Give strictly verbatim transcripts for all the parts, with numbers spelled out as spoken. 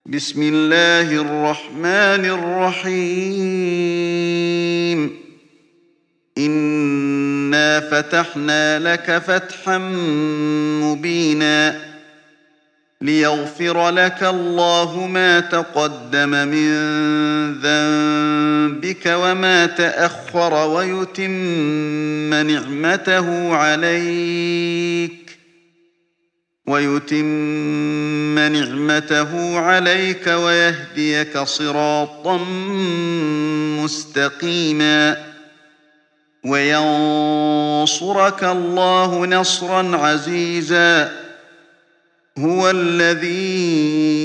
بسم الله الرحمن الرحيم إنا فتحنا لك فتحا مبينا ليغفر لك الله ما تقدم من ذنبك وما تأخر ويتم نعمته عليك ويتم نعمته عليك ويهديك صراطا مستقيما وينصرك الله نصرا عزيزا هو الذي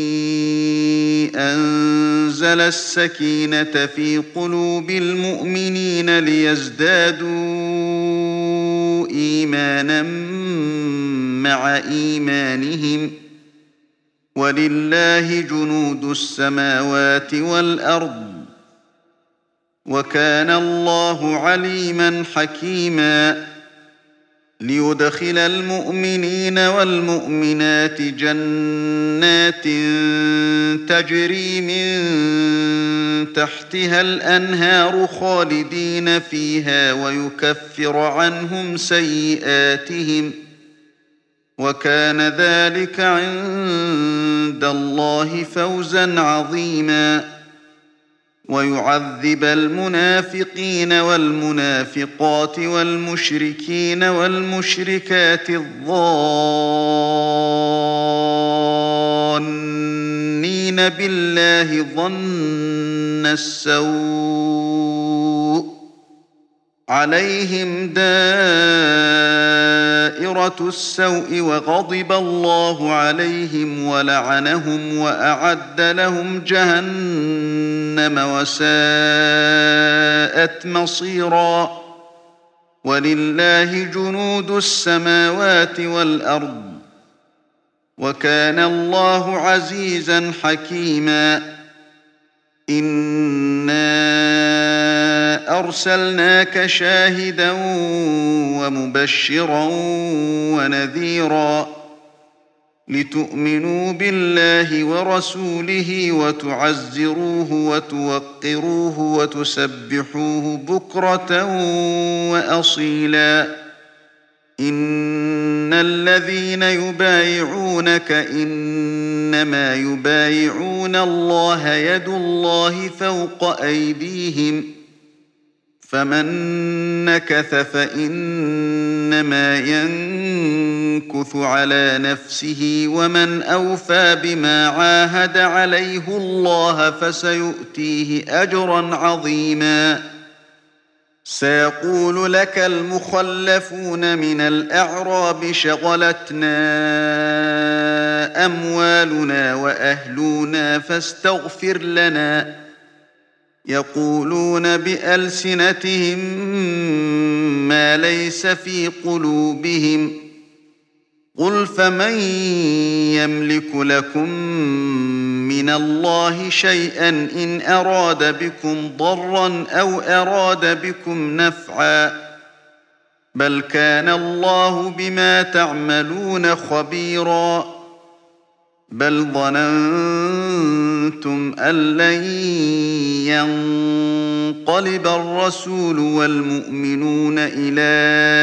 أنزل السكينة في قلوب المؤمنين ليزدادوا إيمانا مع إيمانهم ولله جنود السماوات والأرض وكان الله عليما حكيما ليدخل المؤمنين والمؤمنات جنات تجري من تحتها الأنهار خالدين فيها ويكفر عنهم سيئاتهم وكان ذلك عند الله فوزا عظيما ويعذب المنافقين والمنافقات والمشركين والمشركات الظانين بالله ظن السوء عليهم دائرة السوء وغضب الله عليهم ولعنهم وأعد لهم جهنم وساءت مصيرا ولله جنود السماوات والأرض وكان الله عزيزا حكيما إنا أرسلناك شاهدا ومبشرا ونذيرا لتؤمنوا بالله ورسوله وتعزروه وتوقروه وتسبحوه بكرة وأصيلا إن الذين يبايعونك إنما يبايعون الله يد الله فوق أيديهم فمن نكث فإنما ينكث على نفسه ومن أوفى بما عاهد عليه الله فسيؤتيه أجرا عظيما سيقول لك المخلفون من الأعراب شغلتنا أموالنا وأهلنا فاستغفر لنا يقولون بألسنتهم ما ليس في قلوبهم قل فمن يملك لكم من الله شيئا إن أراد بكم ضرا أو أراد بكم نفعا بل كان الله بما تعملون خبيرا بل ظننتم أن لن ينقلب الرسول والمؤمنون إلى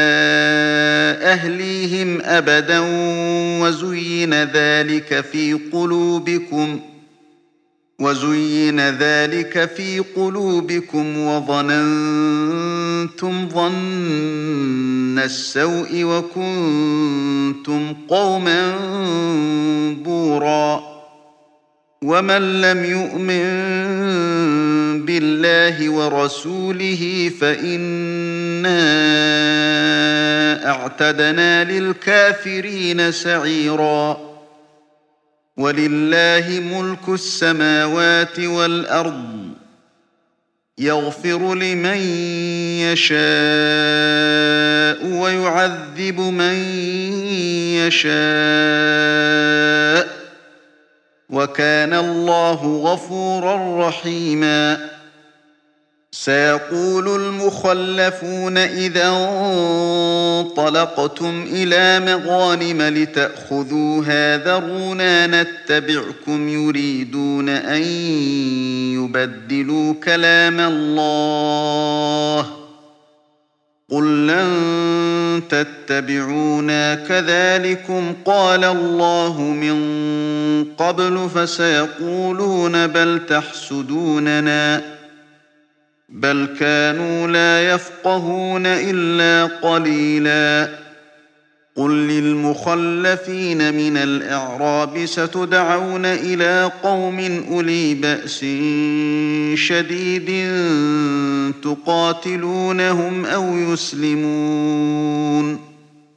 أهليهم أبدا وزين ذلك في قلوبكم وزين ذلك في قلوبكم وظننتم ظن السوء وكنتم قوما بورا ومن لم يؤمن بالله ورسوله فإنا أعتدنا للكافرين سعيرا ولله ملك السماوات والأرض يغفر لمن يشاء ويعذب من يشاء وكان الله غفورا رحيما سيقول المخلفون إذا انطلقتم إلى مغانم لتأخذوها ذرونا نتبعكم يريدون أن يبدلوا كلام الله قل لن تتبعونا كذلكم قال الله من قبل فسيقولون بل تحسدوننا بل كانوا لا يفقهون إلا قليلا قل للمخلفين من الأعراب ستدعون إلى قوم أولي بأس شديد تقاتلونهم أو يسلمون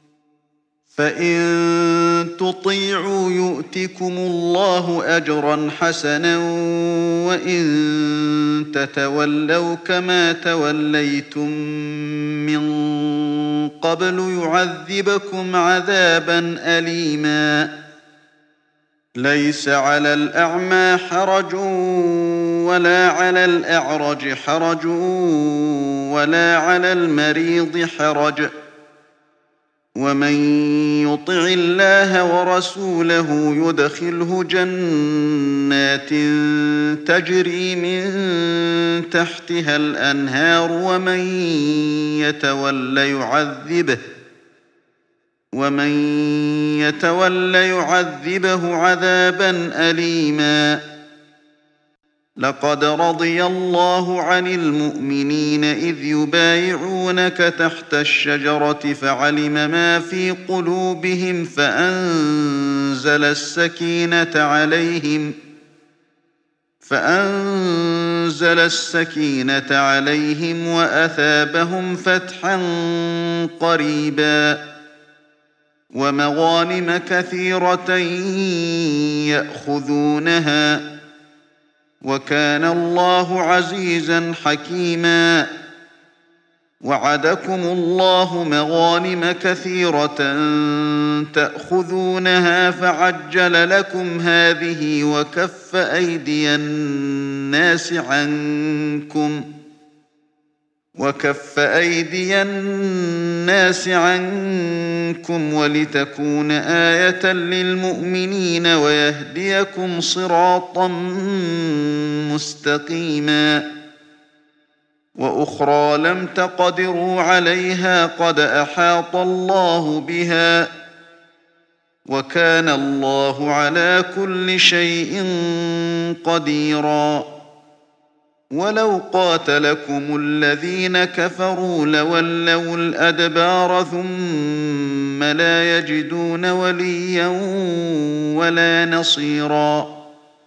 فإن تطيعوا يؤتكم الله أجرا حسنا وإن تتولوا كما توليتم من قبل يعذبكم عذابا أليما ليس على الأعمى حرج ولا على الأعرج حرج ولا على المريض حرج ومن يطع الله ورسوله يدخله جنات تجري من تحتها الأنهار ومن يتول يعذبه ومن يتول يعذبه عذابا أليما لقد رضي الله عن المؤمنين إذ يبايعونك تحت الشجرة فعلم ما في قلوبهم فأنزل السكينة عليهم فأنزل السكينة عليهم وأثابهم فتحا قريبا ومغانم كثيرة يأخذونها وكان الله عزيزا حكيما وعدكم الله مغانم كثيرة تأخذونها فعجل لكم هذه وكف أيدي الناس عنكم وكف أيدي الناس عنكم ولتكون آية للمؤمنين ويهديكم صراطا مستقيما وأخرى لم تقدروا عليها قد أحاط الله بها وكان الله على كل شيء قديرا ولو قاتلكم الذين كفروا لولوا الأدبار ثم لا يجدون وليا ولا نصيرا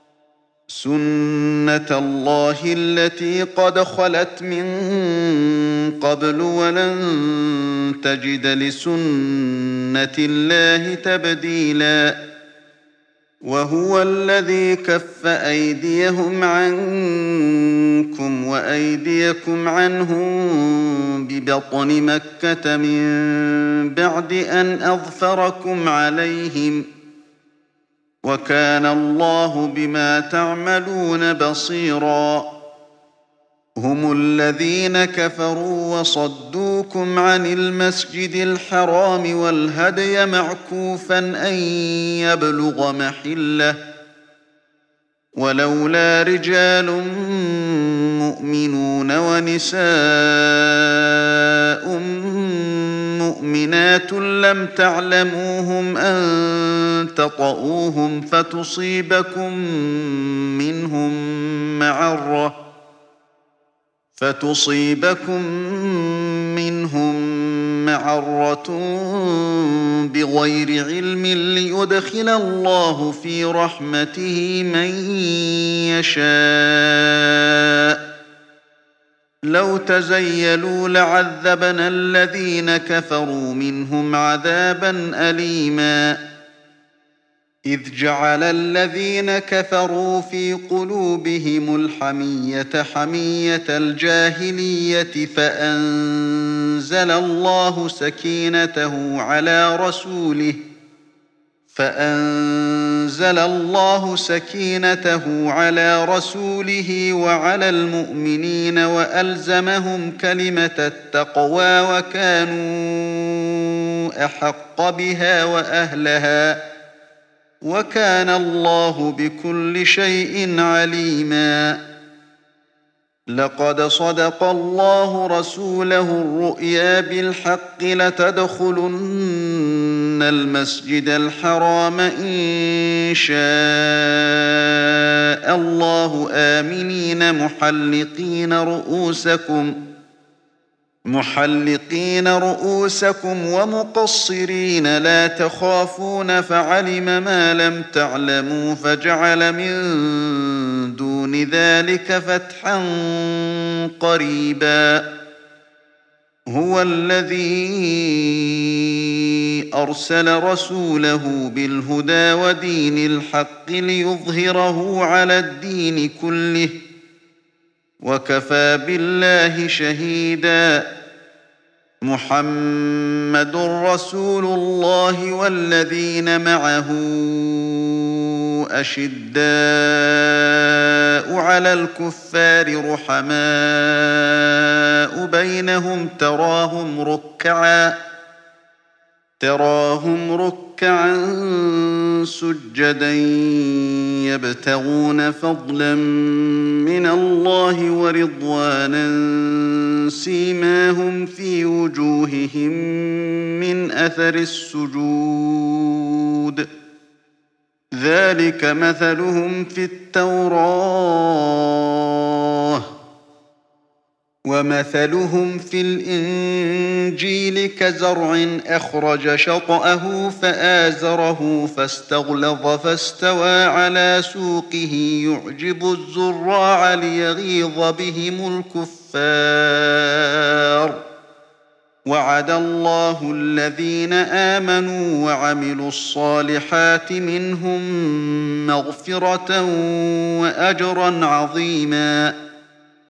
سنة الله التي قد خلت من قبل ولن تجد لسنة الله تبديلا وهو الذي كف أيديهم عنكم وأيديكم عنهم ببطن مكة من بعد أن أظفركم عليهم وكان الله بما تعملون بصيرا هم الذين كفروا وصدوكم عن المسجد الحرام والهدي معكوفا أن يبلغ محله ولولا رجال مؤمنون ونساء مؤمنات لم تعلموهم أن تطؤوهم فتصيبكم منهم معرة فتصيبكم منهم معرة بغير علم ليدخل الله في رحمته من يشاء لو تزيلوا لعذبنا الذين كفروا منهم عذابا أليما إذ جعل الذين كفروا في قلوبهم الحمية حمية الجاهلية فأنزل الله سكينته على رسوله فأنزل أنزل الله سكينته على رسوله وعلى المؤمنين وألزمهم كلمة التقوى وكانوا أحق بها وأهلها وكان الله بكل شيء عليما. لقد صدق الله رسوله الرؤيا بالحق لتدخلن المسجد الحرام إن شاء الله آمنين محلقين رؤوسكم محلقين رؤوسكم ومقصرين لا تخافون فعلم ما لم تعلموا فجعل من دون ذلك فتحا قريبا. هو الذي أرسل رسوله بالهدى ودين الحق ليظهره على الدين كله وكفى بالله شهيدا. محمد رسول الله والذين معه أشداء على الكفار رحماء بينهم تراهم ركعا تراهم ركعا سجدا يبتغون فضلا من الله ورضوانا سيماهم في وجوههم من أثر السجود ذلك مثلهم في التوراة ومثلهم في الإنجيل كزرع أخرج شطأه فآزره فاستغلظ فاستوى على سوقه يعجب الزراع ليغيظ بهم الكفار. وعد الله الذين آمنوا وعملوا الصالحات منهم مغفرة وأجرا عظيما.